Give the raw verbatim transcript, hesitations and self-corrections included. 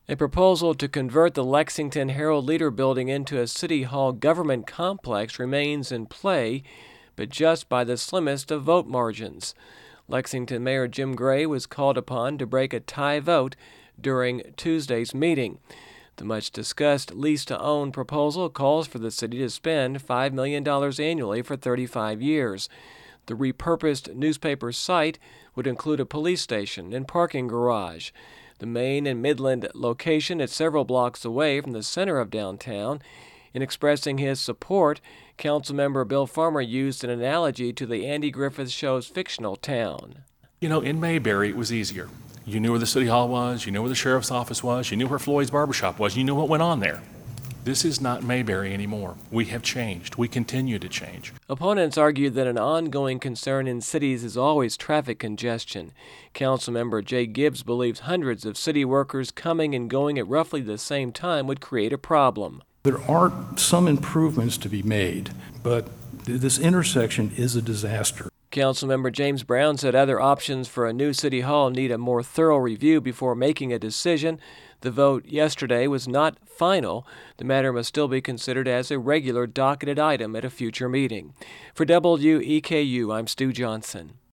A proposal to convert the Lexington Herald Leader building into a City Hall government complex remains in play, but just by the slimmest of vote margins. Lexington Mayor Jim Gray was called upon to break a tie vote during Tuesday's meeting. The much-discussed lease-to-own proposal calls for the city to spend five million dollars annually for thirty-five years. The repurposed newspaper site would include a police station and parking garage. The main and Midland location is several blocks away from the center of downtown. In expressing his support, Councilmember Bill Farmer used an analogy to the Andy Griffith Show's fictional town. You know, in Mayberry, it was easier. You knew where the city hall was, you knew where the sheriff's office was, you knew where Floyd's barbershop was, you knew what went on there. This is not Mayberry anymore. We have changed. We continue to change. Opponents argue that an ongoing concern in cities is always traffic congestion. Councilmember Jay Gibbs believes hundreds of city workers coming and going at roughly the same time would create a problem. There are some improvements to be made, but this intersection is a disaster. Councilmember James Brown said other options for a new city hall need a more thorough review before making a decision. The vote yesterday was not final. The matter must still be considered as a regular docketed item at a future meeting. For W E K U, I'm Stu Johnson.